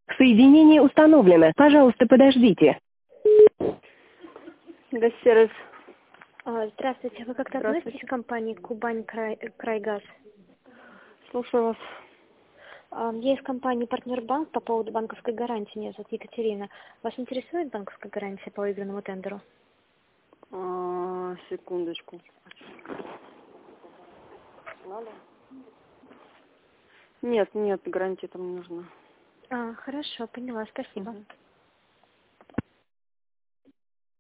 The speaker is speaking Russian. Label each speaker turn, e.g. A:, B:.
A: Соединение установлено. Пожалуйста, подождите.
B: Газ-сервис.
C: Здравствуйте, вы как-то относитесь к компании Кубань Крайгаз?
B: Слушаю вас.
C: Я из компании Партнербанк по поводу банковской гарантии. Меня зовут Екатерина. Вас интересует банковская гарантия по выигранному тендеру?
B: Секундочку. Надо? Нет, гарантия там не нужна.
C: Хорошо, поняла, спасибо.